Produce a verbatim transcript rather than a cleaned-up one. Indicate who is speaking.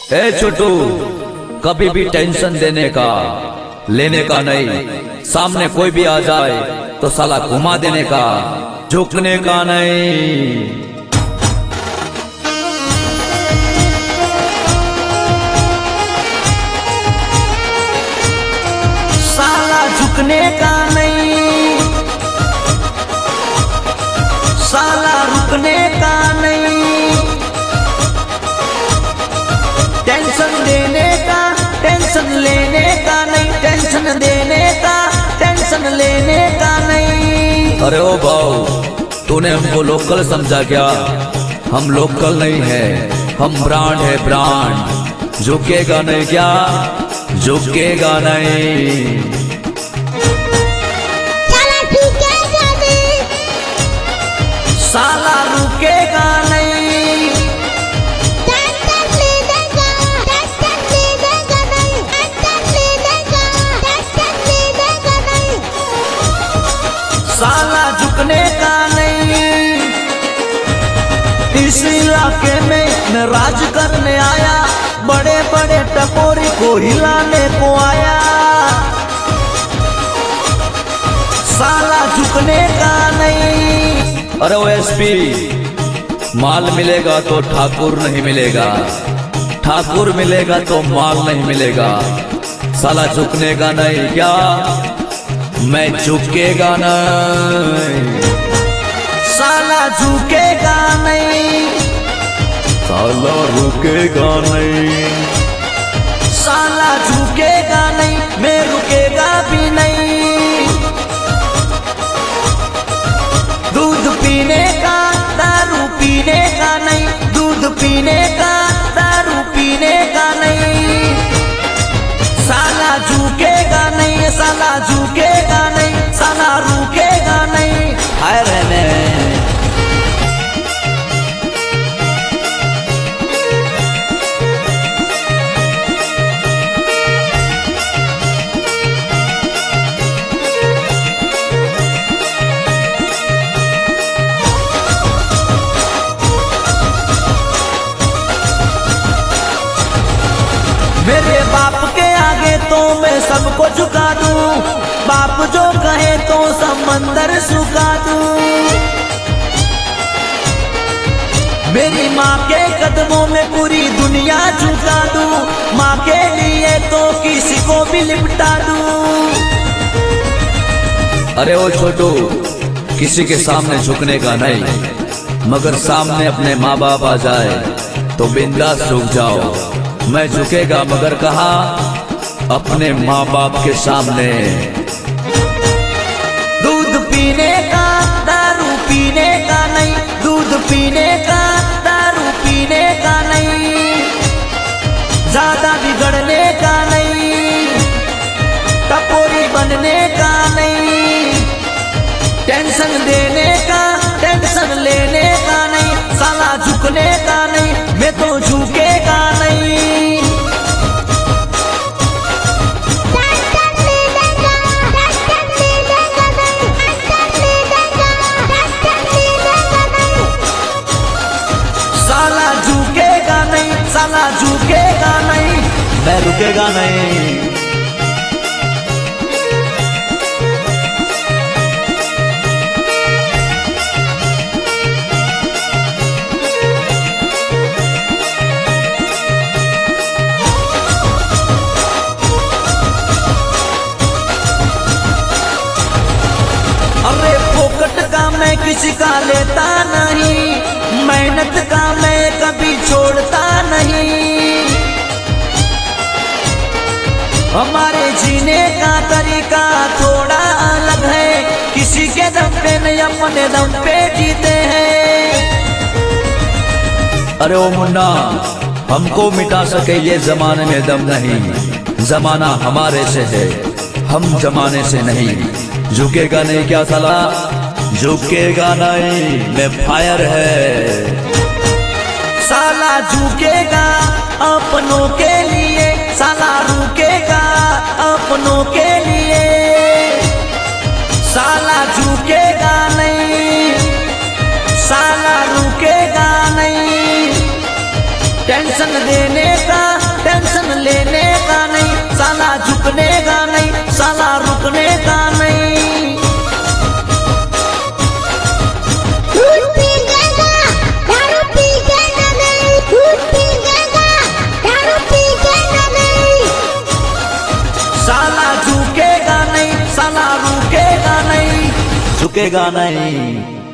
Speaker 1: ए छोटू, कभी भी टेंशन देने का लेने का नहीं। सामने कोई भी आ जाए तो साला घुमा देने का, झुकने का नहीं।
Speaker 2: साला झुकने का नहीं, साला रुकने का नहीं। टेंशन देने का, टेंशन लेने का नहीं। टेंशन देने का, टेंशन लेने का नहीं।
Speaker 1: अरे ओ भाऊ, तूने हमको लोकल समझा क्या? हम लोकल नहीं है, हम ब्रांड है ब्रांड। झुकेगा नहीं क्या? झुकेगा नहीं।
Speaker 3: साला झुकेगा नहीं,
Speaker 2: साला रुकेगा नहीं।
Speaker 3: टेंशन लेने का, टेंशन लेने का नहीं। टेंशन लेने का, टेंशन लेने का नहीं।
Speaker 2: साला झुकने का नहीं। इस इलाके में मैं राज करने आया, बड़े बड़े टपोरी को हिलाने को आया। साला झुकने का नहीं।
Speaker 1: अरे ओ एसपी, माल मिलेगा तो ठाकुर नहीं मिलेगा, ठाकुर मिलेगा तो माल नहीं मिलेगा। साला झुकने का नहीं क्या? मैं झुकेगा नहीं।
Speaker 2: साला झुकेगा नहीं,
Speaker 1: साला रुकेगा नहीं।
Speaker 2: साला झुकेगा नहीं, मैं रुकेगा भी नहीं। दूध पीने का, दारू पीने का नहीं। दूध पीने का, दारू पीने का नहीं। साला झुकेगा नहीं, साला झुकेगा नहीं। साला रुकेगा नहीं। हाय रहने मेरे बाप के आगे तो मैं सबको झुका दूं। बाप जो कहे तो समंदर सुखा दूं। मेरी माँ के कदमों में पूरी दुनिया झुका दूं। माँ के लिए तो किसी को भी लिपटा दूं।
Speaker 1: अरे ओ छोटू, किसी के सामने झुकने का नहीं, मगर सामने अपने माँ बाप आ जाए तो बिंदास रुक जाओ। मैं झुकेगा मगर कहा? अपने माँ बाप के सामने।
Speaker 2: दूध पीने का, दारू पीने का नहीं। दूध पीने का, दारू पीने का नहीं। ज्यादा बिगड़ने का नहीं, टपोरी बनने का नहीं। टेंशन देने का, टेंशन लेने का नहीं। साला झुकने का नहीं, मैं तो झुकेगा नहीं।
Speaker 3: टेंशन लेने का, टेंशन लेने का नहीं। टेंशन लेने का, टेंशन लेने का नहीं।
Speaker 2: साला झुकेगा नहीं, साला झुकेगा नहीं।
Speaker 1: मैं रुकेगा नहीं।
Speaker 2: अरे फोकट का मैं किसी का लेता नहीं। मेहनत का मैं कभी छोड़ता नहीं। हमारे जीने का तरीका थोड़ा अलग है। किसी के दम पे नहीं, अपने दम पे जीते हैं।
Speaker 1: अरे ओ मुन्ना, हमको मिटा सके ये जमाने में दम नहीं। जमाना हमारे से है, हम जमाने से नहीं। झुकेगा नहीं क्या साला? झुकेगा नहीं, मैं फायर है।
Speaker 2: साला झुकेगा अपनों के लिए। साला रुकेगा अपनों के लिए। साला झुकेगा नहीं, साला रुकेगा नहीं। टेंशन देने का टेंशन लेने का नहीं, साला झुकने का नहीं, साला रुकने का नहीं।
Speaker 3: दूध पीएगा, दारू पीएगा नहीं, दूध पीएगा, दारू पीएगा नहीं।
Speaker 2: साला झुकेगा नहीं, साला रुकेगा नहीं,
Speaker 1: झुकेगा नहीं।